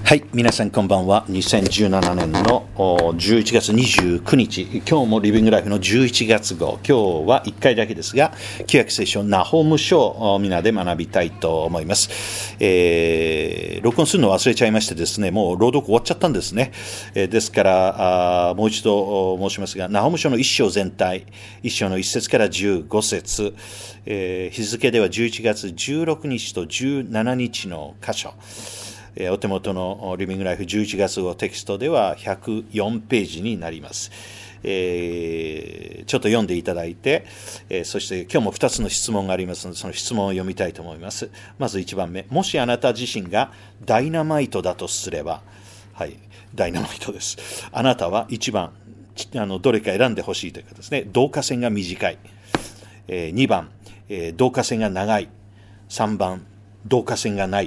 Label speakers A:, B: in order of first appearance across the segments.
A: はい、皆さんこんばんは。2017年の11月29日、今日もリビングライフの11月号、今日は1回だけですが、旧約聖書ナホーム書を皆で学びたいと思います。録音するの忘れちゃいましてですね、もう朗読終わっちゃったんですね。ですからもう一度申しますが、ナホーム書の1章全体、1章の1節から15節、日付では11月16日と17日の箇所、お手元のリビングライフ11月号テキストでは104ページになります。ちょっと読んでいただいて、そして今日も2つの質問がありますので、その質問を読みたいと思います。まず1番目、もしあなた自身がダイナマイトだとすれば、はい、ダイナマイトです。あなたは1番、どれか選んでほしいということですね。導火線が短い。2番、導火線が長い。3番、導火線がない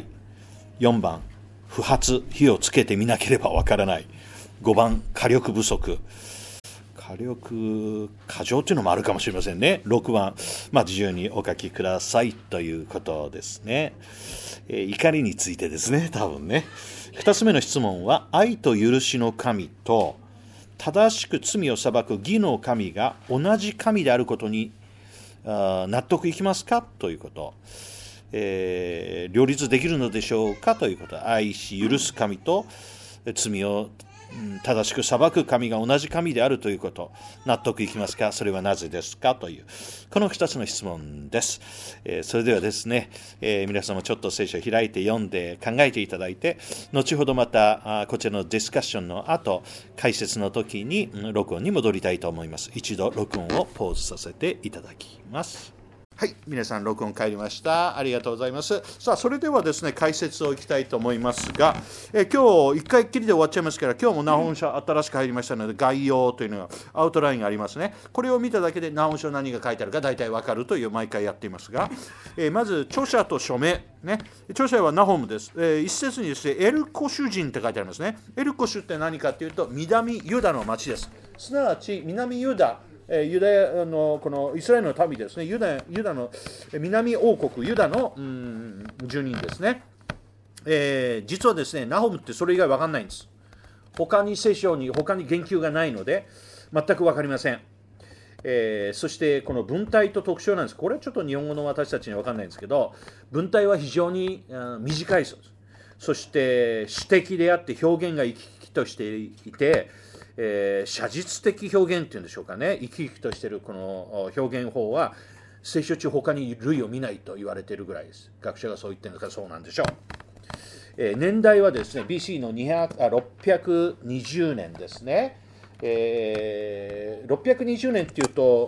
A: 。4番、不発、火をつけてみなければわからない。5番、火力不足。火力過剰というのもあるかもしれませんね。6番、自由にお書きくださいということですね。怒りについてですね、多分ね。2つ目の質問は、愛と許しの神と正しく罪を裁く義の神が同じ神であることに納得いきますかということ。両立できるのでしょうかということ。愛し許す神と罪を正しく裁く神が同じ神であるということ。納得いきますか？それはなぜですか？というこの2つの質問です。それではですね、皆様ちょっと聖書を開いて読んで考えていただいて、後ほどまたこちらのディスカッションの後、解説の時に録音に戻りたいと思います。一度録音をポーズさせていただきます。はい、皆さん録音帰りました。ありがとうございます。さあ、それではですね、解説をいきたいと思いますが、今日1回きりで終わっちゃいますから、今日もナホーム書新しく入りましたので、概要というのがアウトラインがありますね。これを見ただけでナホーム書何が書いてあるか大体わかるという毎回やっていますが、まず著者と署名、ね、著者はナホームです。一節にですね、エルコシュ人って書いてありますね。エルコシュって何かというと、南ユダの町です。すなわち南ユダ、ユダヤのこのイスラエルの民ですね、ユダの南王国、ユダの住人ですね。実はですね、ナホムってそれ以外分かんないんです。他に聖書に他に言及がないので全く分かりません。そしてこの文体と特徴なんです。これはちょっと日本語の私たちには分かんないんですけど、文体は非常に短いそうです。そして詩的であって表現が生き生きとしていて、写実的表現っていうんでしょうかね、生き生きとしているこの表現法は聖書中他に類を見ないと言われているぐらいです。学者がそう言っているのかそうなんでしょう。年代はですね BC の620年ですね。620年っていうと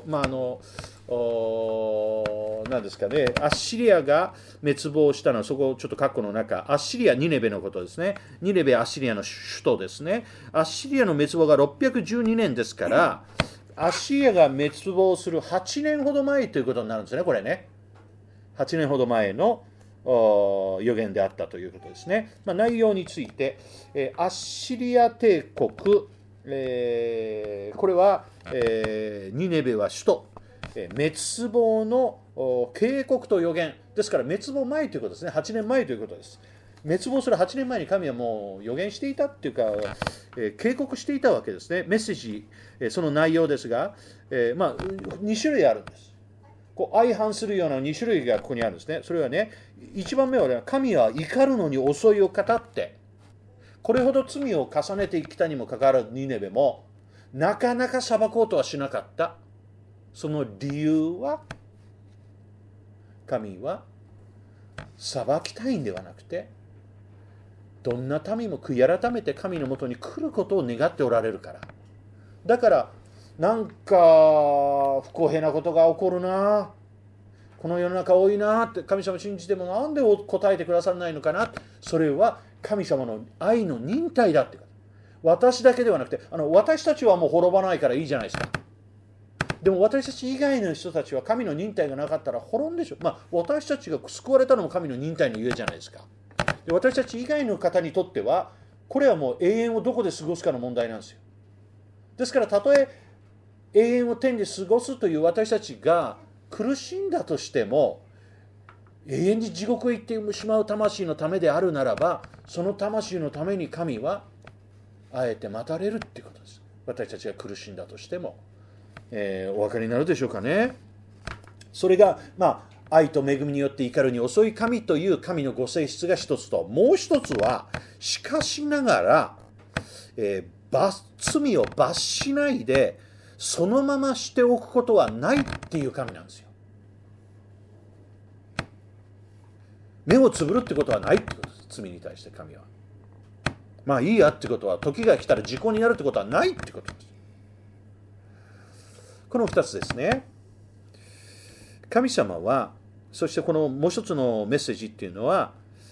A: 何ですかね、アッシリアが滅亡したのは、そこちょっと括弧の中、アッシリア、ニネベのことですね。ニネベ、アッシリアの首都ですね。アッシリアの滅亡が612年ですから、アッシリアが滅亡する8年ほど前ということになるんですね、これね。8年ほど前の予言であったということですね。内容について、アッシリア帝国、これは、ニネベは首都、滅亡の警告と予言ですから、滅亡前ということですね。8年前ということです。滅亡する8年前に神はもう予言していたっていうか、警告していたわけですね。メッセージ、その内容ですが、2種類あるんです。相反するような2種類がここにあるんですね。それはね、1番目は、ね、神は怒るのに遅いを語って、これほど罪を重ねてきたにもかかわらずニネベもなかなか裁こうとはしなかった。その理由は、神は裁きたいんではなくて、どんな民も悔い改めて神のもとに来ることを願っておられるから。だからなんか不公平なことが起こるな、この世の中多いなって、神様信じてもなんで答えてくださらないのかな。それは神様の愛の忍耐だって。私だけではなくて、私たちはもう滅ばないからいいじゃないですか。でも私たち以外の人たちは神の忍耐がなかったら滅んでしょう。私たちが救われたのも神の忍耐のゆえじゃないですか。で、私たち以外の方にとってはこれはもう永遠をどこで過ごすかの問題なんですよ。ですから、たとえ永遠を天で過ごすという私たちが苦しんだとしても、永遠に地獄へ行ってしまう魂のためであるならば、 その魂のために神はあえて待たれるってことです。私たちが苦しんだとしても、お分かりになるでしょうかね。それが愛と恵みによって怒るに遅い神という神のご性質が一つと、もう一つはしかしながら、罪を罰しないでそのまましておくことはないっていう神なんですよ。目をつぶるってことはないってことです。罪に対して神は。まあいいやってことは、時が来たら時効になるってことはないってことです。この2つですね。神様は、そしてこのもう一つのメッセージっていうのは、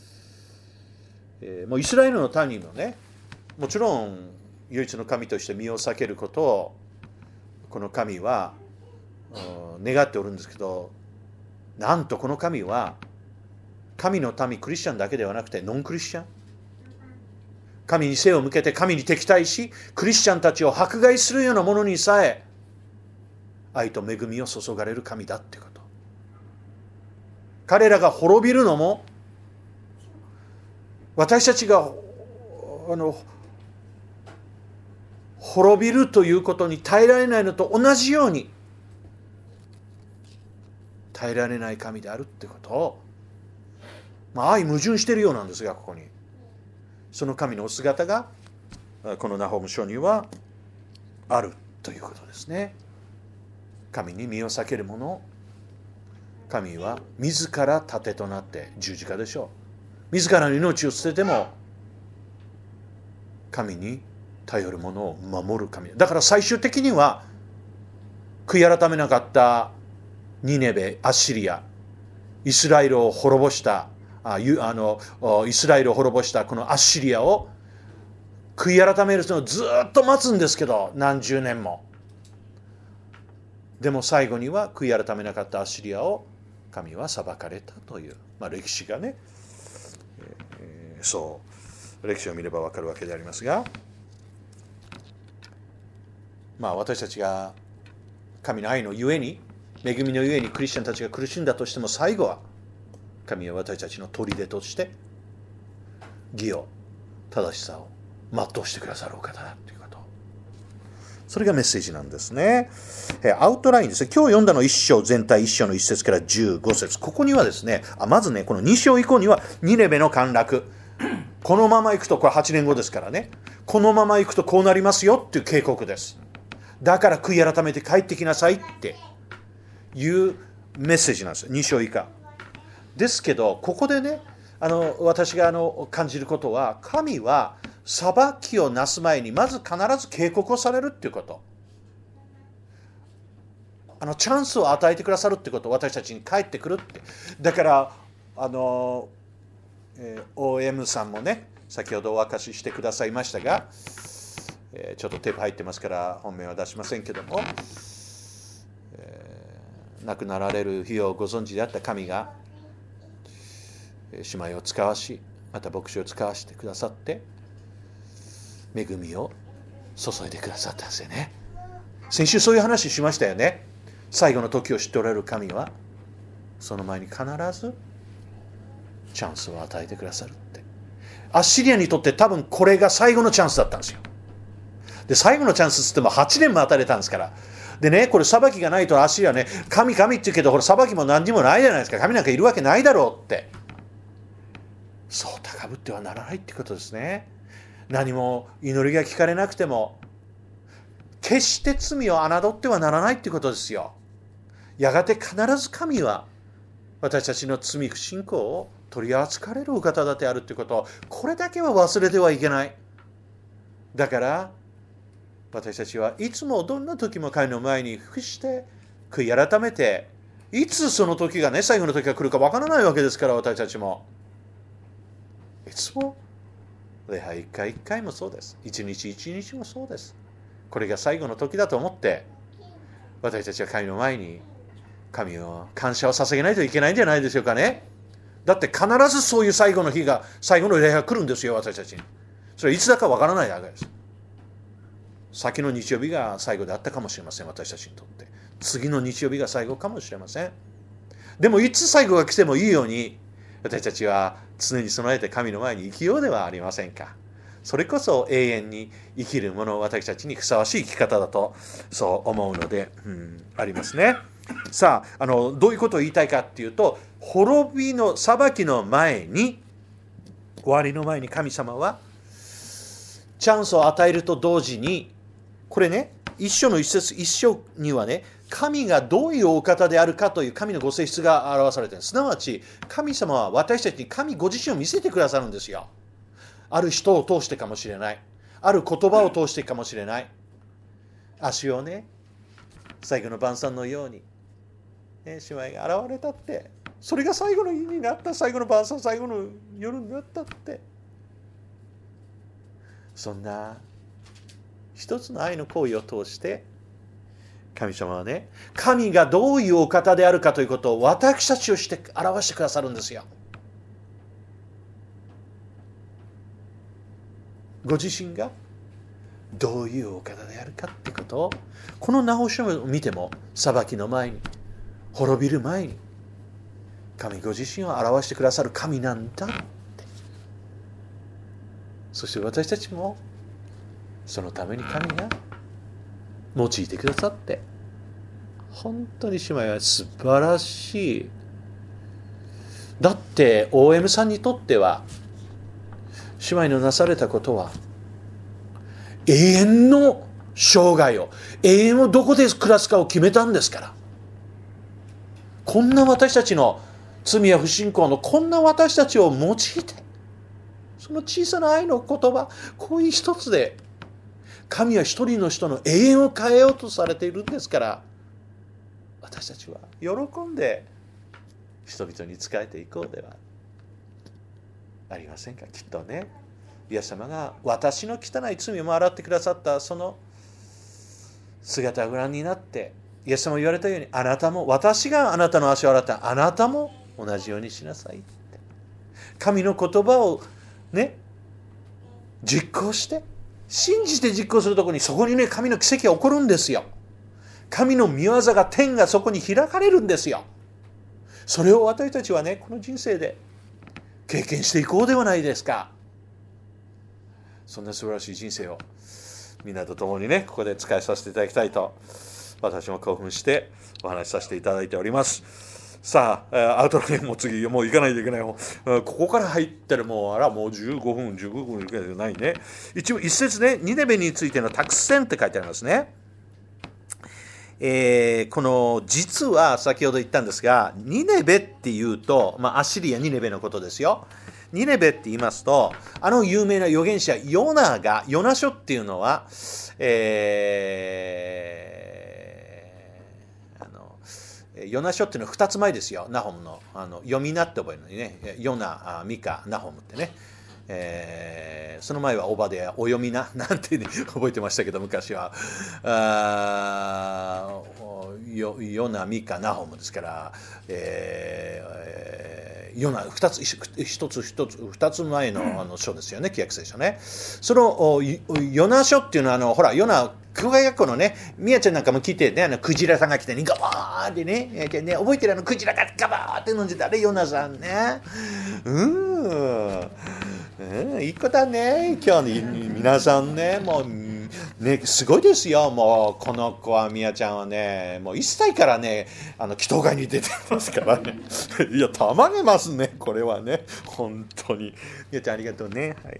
A: もうイスラエルの民もね、もちろん唯一の神として身を避けることをこの神は願っておるんですけど、なんとこの神は神の民クリスチャンだけではなくてノンクリスチャン、神に背を向けて神に敵対しクリスチャンたちを迫害するようなものにさえ愛と恵みを注がれる神だってこと。彼らが滅びるのも私たちが滅びるということに耐えられないのと同じように耐えられない神であるってことを、相矛盾しているようなんですが、ここにその神のお姿がこのナホーム書にはあるということですね。神に身を避ける者、神は自ら盾となって十字架でしょう。自らの命を捨てても神に頼る者を守る神だから、最終的には悔い改めなかったニネベ、アッシリア、イスラエルを滅ぼしたイスラエルを滅ぼしたこのアッシリアを悔い改める人をずっと待つんですけど、何十年も。でも最後には悔い改めなかったアッシリアを神は裁かれたという、歴史がね、そう歴史を見れば分かるわけでありますが、私たちが神の愛のゆえに、恵みのゆえにクリスチャンたちが苦しんだとしても、最後は神は私たちの砦として義を、正しさを全うしてくださるお方だということ、それがメッセージなんですね。アウトラインですね。今日読んだの1章全体、1章の1節から15節、ここにはですね、まずね、この2章以降にはニネベの陥落、このままいくと、これ8年後ですからね、このままいくとこうなりますよっていう警告です。だから悔い改めて帰ってきなさいっていうメッセージなんですよ、2章以下ですけど、ここでね、私が感じることは、神は裁きをなす前にまず必ず警告をされるっていうこと、チャンスを与えてくださるってこと、私たちに帰ってくるって。だからOM さんもね、先ほどお明かししてくださいましたが、ちょっとテープ入ってますから本名は出しませんけども、亡くなられる日をご存知であった神が姉妹を使わし、また牧師を使わしてくださって恵みを注いでくださったんですよね。先週そういう話しましたよね。最後の時を知っておられる神はその前に必ずチャンスを与えてくださるって。アッシリアにとって多分これが最後のチャンスだったんですよ。で、最後のチャンスって言っても8年も与えれたんですから。でね、これ裁きがないとアッシリアはね、神って言うけど、これ裁きも何にもないじゃないですか。神なんかいるわけないだろうって。そう高ぶってはならないってことですね。何も祈りが聞かれなくても決して罪を侮ってはならないってことですよ。やがて必ず神は私たちの罪不信仰を取り扱われるお方だってあるってこと、これだけは忘れてはいけない。だから私たちはいつもどんな時も神の前に伏して悔い改めて、いつその時がね、最後の時が来るかわからないわけですから、私たちもいつも礼拝一回一回もそうです。一日一日もそうです。これが最後の時だと思って私たちは神の前に神を感謝を捧げないといけないんじゃないでしょうかね。だって必ずそういう最後の日が、最後の礼拝が来るんですよ、私たちに。それはいつだかわからないわけです。先の日曜日が最後であったかもしれません、私たちにとって。次の日曜日が最後かもしれません。でもいつ最後が来てもいいように、 私たちは常に備えて神の前に生きようではありませんか。それこそ永遠に生きるもの、私たちにふさわしい生き方だとそう思うので、ありますね。さあ、どういうことを言いたいかっていうと、滅びの裁きの前に、終わりの前に神様はチャンスを与えると同時に、これね、一章の一節一章にはね、神がどういうお方であるかという神のご性質が表されている。すなわち、神様は私たちに神ご自身を見せてくださるんですよ。ある人を通してかもしれない。ある言葉を通してかもしれない。足をね、最後の晩餐のように、姉妹が現れたって、それが最後の日になった、最後の晩餐、最後の夜になったって。そんな一つの愛の行為を通して、神様はね、神がどういうお方であるかということを私たちをして表してくださるんですよ。ご自身がどういうお方であるかってことを、このナホ書を見ても、裁きの前に、滅びる前に、神ご自身を表してくださる神なんだって。そして私たちもそのために神が用いてくださって、本当に姉妹は素晴らしい。だって OM さんにとっては、姉妹のなされたことは永遠の生涯を、永遠をどこで暮らすかを決めたんですから。こんな私たちの罪や不信仰のこんな私たちを用いて、その小さな愛の言葉、こういう一つで神は一人の人の永遠を変えようとされているんですから、私たちは喜んで人々に仕えていこうではありませんか。きっとね、イエス様が私の汚い罪も洗ってくださったその姿をご覧になって、イエス様が言われたように、あなたも、私があなたの足を洗ったあなたも同じようにしなさいって。神の言葉をね、実行して信じて実行するところに、そこにね、神の奇跡が起こるんですよ。神の御業が、天がそこに開かれるんですよ。それを私たちはね、この人生で経験していこうではないですか。そんな素晴らしい人生をみんなと共にね、ここで使いさせていただきたいと、私も興奮してお話しさせていただいております。さあ、アウトラインも次、もう行かないといけない。ここから入ったらもう15分いくらじゃないね。一節ね、ニネベについての託戦って書いてありますね。この実は先ほど言ったんですが、ニネベっていうと、アッシリア・ニネベのことですよ。ニネベって言いますと、有名な預言者ヨナ書っていうのは、ヨナ書っていうのは2つ前ですよ。ナホムの読みなって覚えるのにね、ヨナ、ミカ、ナホムってね、その前はオバデア、お読みななんて、ね、覚えてましたけど、昔はヨナ、ミカ、ナホムですから、ヨナ2つ前の書ですよね、旧約聖書ね。そのヨナ書っていうのはほら、ヨナ教会学校のね、みやちゃんなんかも聞いてね、クジラさんが来てね、ガバーってね、覚えてるクジラがガバーって飲んでたあれ、ヨナさんね。いい子だね。今日皆さんね、もうね、すごいですよ。もうこの子は、みやちゃんはね、もう1歳からね、祈祷会に出てますからね。いや、たまげますね、これはね。本当に。みやちゃんありがとうね。はい。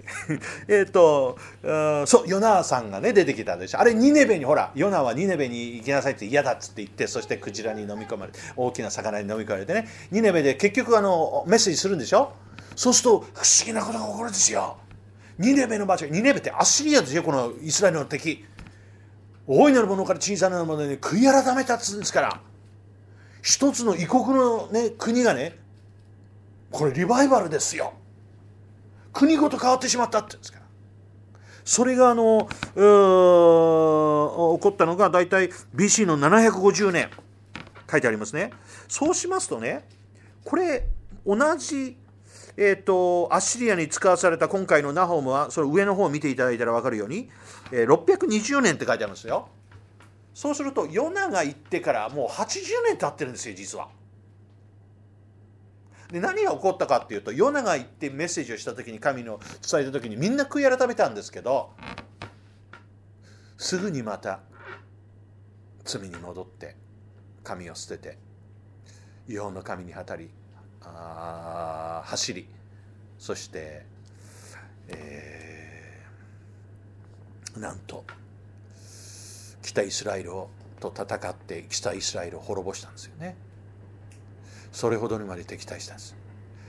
A: そう、ヨナさんがね、出てきたでしょ。あれ、ニネベに、ほら、ヨナはニネベに行きなさいって嫌だっつって言って、そしてクジラに飲み込まれて、大きな魚に飲み込まれてね、ニネベで結局メッセージするんでしょ。そうすると、不思議なことが起こるんですよ。ニネベの場所、ニネベってアッシリアですよ、このイスラエルの敵。大いなるものから小さなものに悔い改めたっつうんですから、一つの異国の、ね、国がね、これリバイバルですよ。国ごと変わってしまったって言うんですから。それが起こったのが大体 BC の750年書いてありますね。そうしますとね、これ同じアッシリアに使わされた今回のナホムは、その上の方を見ていただいたら分かるように、620年って書いてあるんですよ。そうすると、ヨナが行ってからもう80年経ってるんですよ、実は。 で何が起こったかっていうと、ヨナが行ってメッセージをした時に、神の伝えた時にみんな悔い改めたんですけど、すぐにまた罪に戻って神を捨てて、日本の神に走り、そして、なんと北イスラエルと戦って北イスラエルを滅ぼしたんですよね。それほどにまで敵対したんです。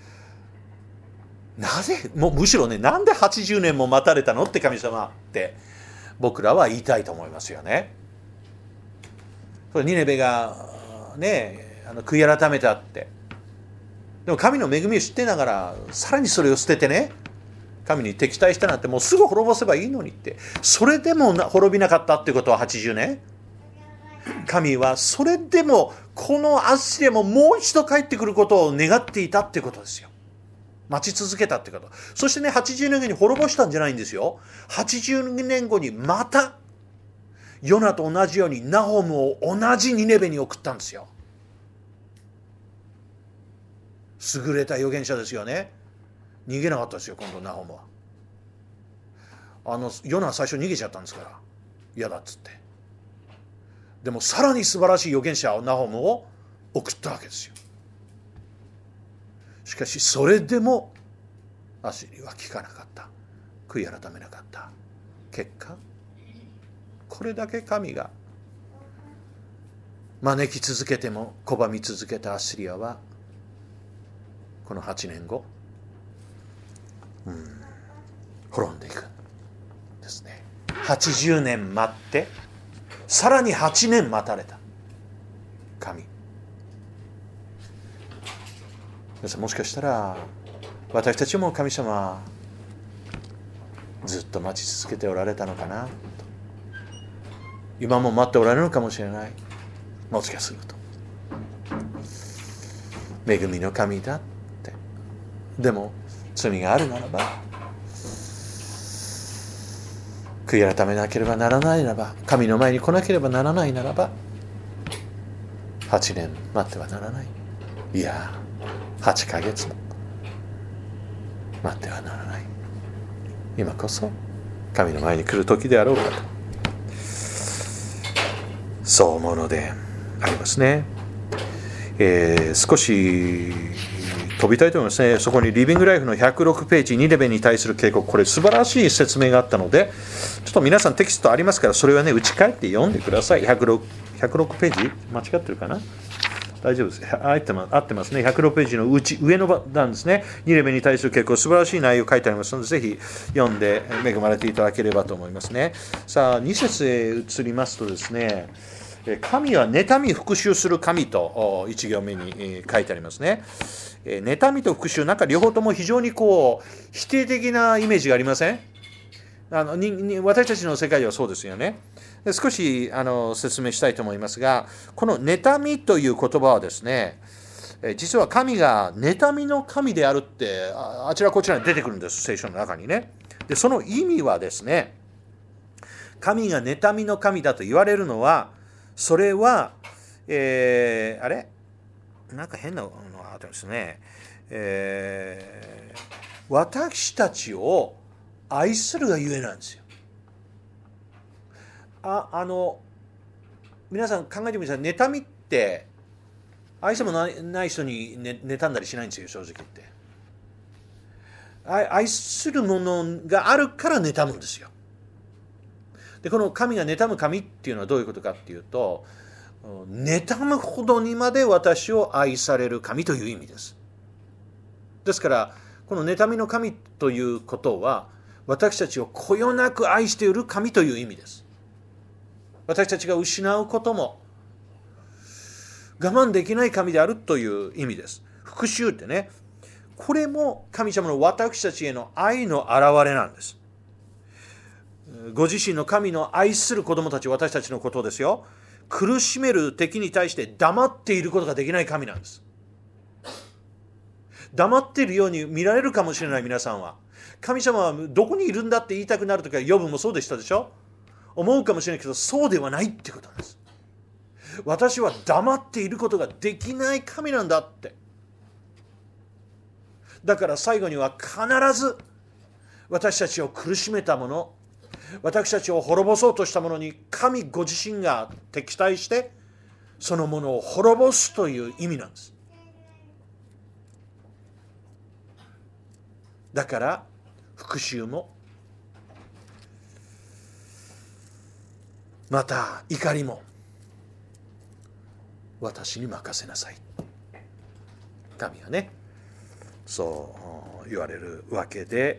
A: なぜ、もうむしろね、なんで80年も待たれたのって神様って僕らは言いたいと思いますよね。ニネベがね、悔い改めたって。でも神の恵みを知ってながら、さらにそれを捨ててね、神に敵対したなんて、もうすぐ滅ぼせばいいのにって。それでも滅びなかったってことは80年。神はそれでもこのアッシリアももう一度帰ってくることを願っていたってことですよ。待ち続けたってこと。そしてね、80年後に滅ぼしたんじゃないんですよ。80年後にまたヨナと同じようにナホムを同じニネベに送ったんですよ。優れた預言者ですよね。逃げなかったですよ、今度ナホムは。ヨナは最初逃げちゃったんですから、嫌だっつって。でもさらに素晴らしい預言者ナホムを送ったわけですよ。しかしそれでもアシリは聞かなかった。悔い改めなかった。結果、これだけ神が招き続けても拒み続けたアッシリアは、この8年後、滅んでいくんですね。80年待って、さらに8年待たれた神。もしかしたら私たちも神様ずっと待ち続けておられたのかなと。今も待っておられるのかもしれない。もしかすると恵みの神だって。でも罪があるならば、悔い改めなければならないならば、神の前に来なければならないならば、8年待ってはならない。いや、8ヶ月も待ってはならない。今こそ神の前に来る時であろうかと、そう思うのでありますね。少し飛びたいと思いますね。そこにリビングライフの106ページ、ニネベに対する警告、これ素晴らしい説明があったので、ちょっと皆さんテキストありますから、それはね、打ち返って読んでください。106ページ間違ってるかな、大丈夫です。合ってますね。106ページの上の段ですね。ニネベに対する警告、素晴らしい内容書いてありますので、ぜひ読んで恵まれていただければと思いますね。さあ、2節へ移りますとですね、神は妬み復讐する神と1行目に書いてありますね。妬みと復讐、なんか両方とも非常に否定的なイメージがありません？私たちの世界ではそうですよね。少し説明したいと思いますが、この妬みという言葉はですね、実は神が妬みの神であるってあちらこちらに出てくるんです、聖書の中にね。で、その意味はですね、神が妬みの神だと言われるのは、それは、なんか変なのがあったんですね。私たちを愛するがゆえなんですよ。皆さん考えてみてください。妬みって愛してもない人に妬んだりしないんですよ、正直言って。愛するものがあるから妬むんですよ。で、この神が妬む神っていうのはどういうことかっていうと、妬むほどにまで私を愛される神という意味です。ですからこの妬みの神ということは、私たちをこよなく愛している神という意味です。私たちが失うことも我慢できない神であるという意味です。復讐ってね、これも神様の私たちへの愛の表れなんです。ご自身の神の愛する子供たち、私たちのことですよ。苦しめる敵に対して黙っていることができない神なんです。黙っているように見られるかもしれない皆さんは。神様はどこにいるんだって言いたくなるときは、ヨブもそうでしたでしょ。思うかもしれないけど、そうではないってことなんです。私は黙っていることができない神なんだって。 だから最後には必ず私たちを苦しめたもの、私たちを滅ぼそうとしたものに神ご自身が敵対してそのものを滅ぼすという意味なんです。だから復讐もまた怒りも私に任せなさい。神はね、そう言われるわけで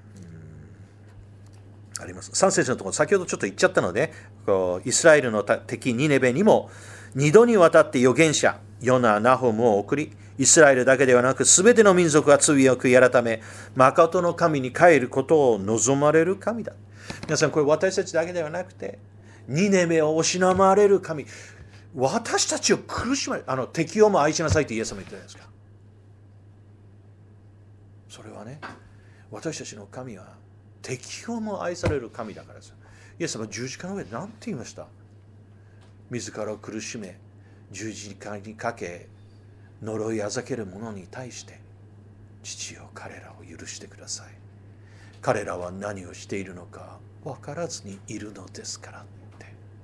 A: あります。3節のところ、先ほどちょっと言っちゃったので、イスラエルの敵ニネベにも2度にわたって預言者ヨナ、ナホムを送り、イスラエルだけではなく全ての民族が罪を悔い改め、誠の神に帰ることを望まれる神だ。皆さん、これ私たちだけではなくて、ニネベを惜しまれる神、私たちを苦しまれる、敵をも愛しなさいってイエス様言ってないですか。それはね、私たちの神は敵をも愛される神だからです。イエス様は十字架の上で何て言いました？自らを苦しめ、十字架にかけ、呪いあざける者に対して、父よ、彼らを許してください。彼らは何をしているのか分からずにいるのですからって。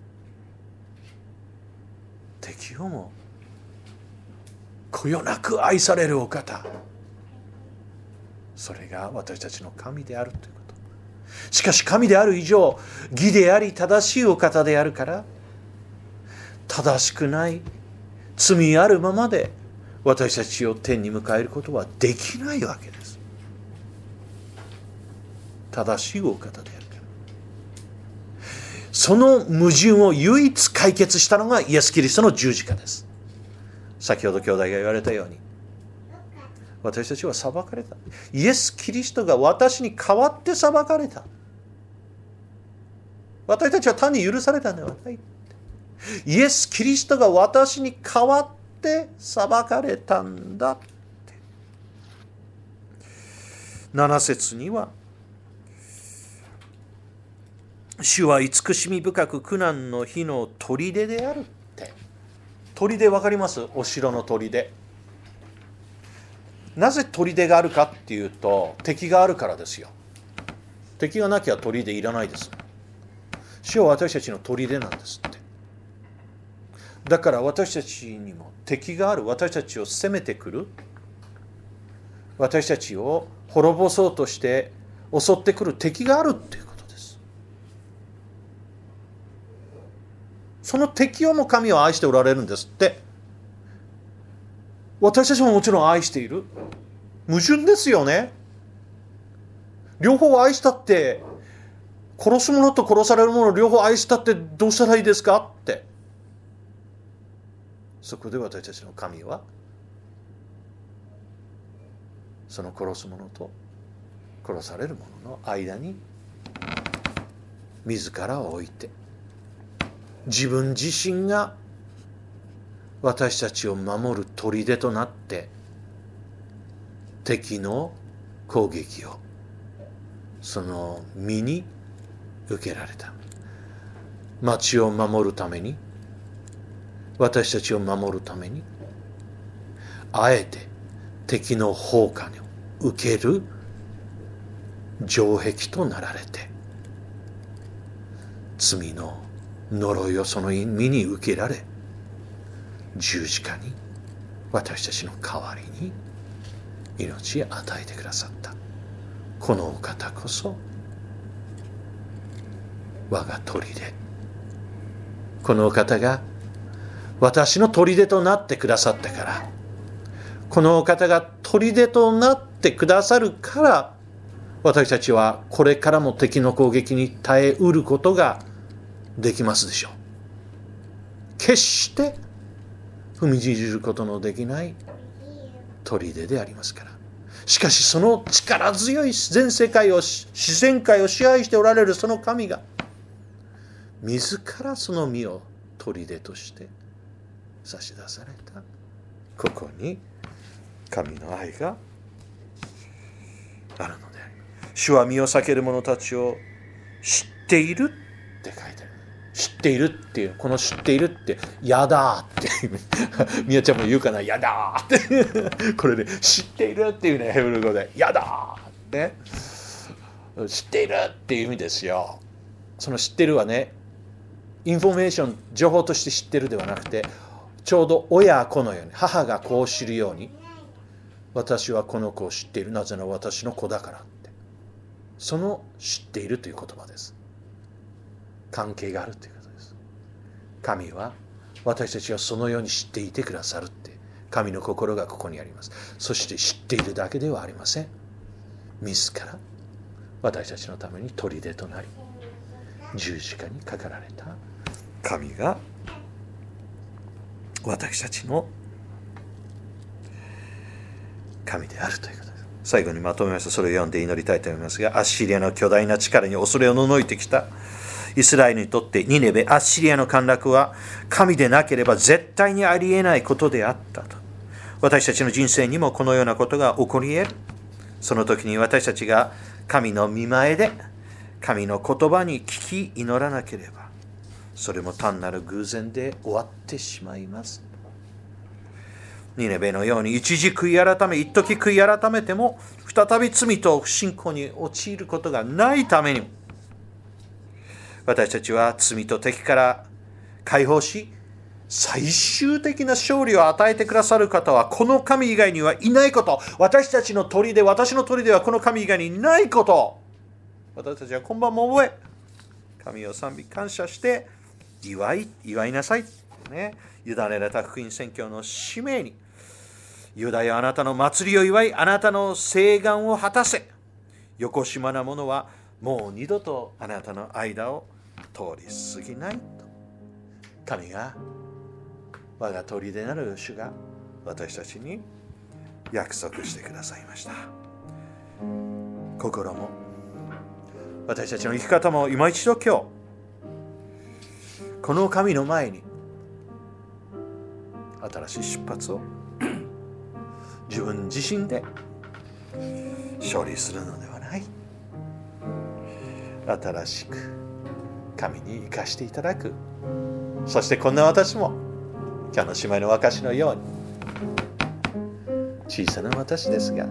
A: 敵をもこよなく愛されるお方、それが私たちの神であるということ。しかし神である以上、義であり正しいお方であるから、正しくない罪あるままで私たちを天に迎えることはできないわけです。正しいお方であるから。その矛盾を唯一解決したのがイエス・キリストの十字架です。先ほど兄弟が言われたように、私たちは裁かれた。イエス・キリストが私に代わって裁かれた。私たちは単に許されたんではない。イエス・キリストが私に代わって裁かれたんだって。7節には、主は慈しみ深く苦難の日の砦であるって。砦分かります？お城の砦。なぜ砦があるかっていうと、敵があるからですよ。敵がなきゃ砦いらないです。主は私たちの砦なんですって。だから私たちにも敵がある。私たちを攻めてくる、私たちを滅ぼそうとして襲ってくる敵があるっていうことです。その敵をも神は愛しておられるんですって。私たちももちろん愛している。矛盾ですよね。両方愛したって、殺す者と殺される者両方愛したってどうしたらいいですかって。そこで私たちの神はその殺す者と殺される者の間に自らを置いて、自分自身が私たちを守る砦となって敵の攻撃をその身に受けられた。町を守るために、私たちを守るために、あえて敵の砲火を受ける城壁となられて、罪の呪いをその身に受けられ、十字架に私たちの代わりに命を与えてくださった。このお方こそ我が砦。このお方が私の砦となってくださったから、このお方が砦となってくださるから、私たちはこれからも敵の攻撃に耐えうることができますでしょう。決して踏みにじることのできない砦でありますから。しかしその力強い全世界を、自然界を支配しておられるその神が、自らその身を砦として差し出された。ここに神の愛があるのであります。主は身を避ける者たちを知っているって書いてある。 知っているっていう、この知っているってやだってみやちゃんも言うかな、やだってこれね、知っているっていうね、ヘブル語でやだって知っているっていう意味ですよ。その知ってるはね、インフォメーション、情報として知ってるではなくて、ちょうど親子のように、母が子を知るように、私はこの子を知っている、なぜなら私の子だからって、その知っているという言葉です。関係があるということです。神は私たちはそのように知っていてくださるって、神の心がここにあります。そして知っているだけではありません。自ら私たちのために砦となり、十字架にかかられた神が私たちの神であるということです。最後にまとめました。それを読んで祈りたいと思いますが、アッシリアの巨大な力に恐れをののいてきたイスラエルにとってニネベ、アッシリアの陥落は神でなければ絶対にありえないことであったと。私たちの人生にもこのようなことが起こり得る。その時に私たちが神の御前で神の言葉に聞き祈らなければ、それも単なる偶然で終わってしまいます。ニネベのように一時悔い改め、一時悔い改めても再び罪と不信仰に陥ることがないためにも、私たちは罪と敵から解放し、最終的な勝利を与えてくださる方はこの神以外にはいないこと、私たちの砦、私の砦はこの神以外にないこと、私たちは今晩も覚え、神を賛美感謝して祝いなさい、ね、委ねられた福音宣教の使命に、ユダヤあなたの祭りを祝い、あなたの誓願を果たせ。よこしまなものはもう二度とあなたの間を通り過ぎないと。神が、我が砦なる主が私たちに約束してくださいました。心も私たちの生き方も今一度今日、この神の前に新しい出発を自分自身で勝利するのではない、新しく神に生かしていただく。そしてこんな私も今日の姉妹の証のように小さな私ですが、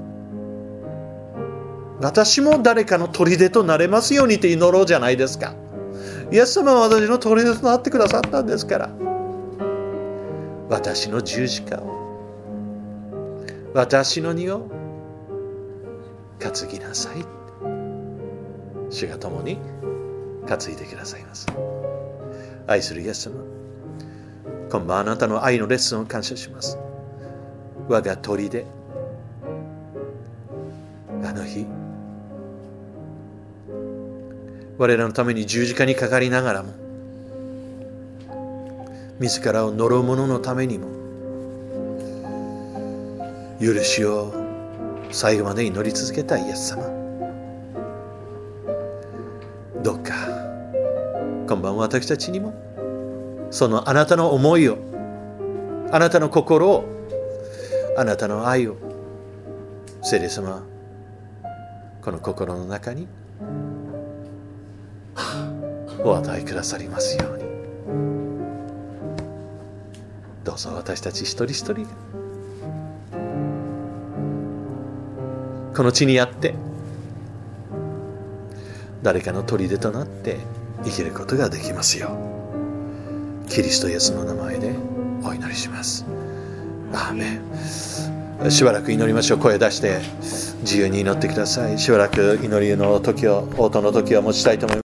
A: 私も誰かの砦となれますようにと祈ろうじゃないですか。イエス様は私の砦となってくださったんですから、私の十字架を、私の荷を担ぎなさい。主が共に担いでくださいます。愛するイエス様、今晩あなたの愛のレッスンを感謝します。我が砦、あの日我らのために十字架にかかりながらも、自らを呪う者のためにも許しを最後まで祈り続けたイエス様、どうか今晩私たちにもそのあなたの思いを、あなたの心を、あなたの愛を、聖霊様、この心の中にお与えくださりますように。どうぞ私たち一人一人がこの地にあって誰かの砦となって生きることができますよう、キリストイエスの名前でお祈りします。アーメン。しばらく祈りましょう。声出して自由に祈ってください。しばらく祈りの時を、応答の時を持ちたいと思います。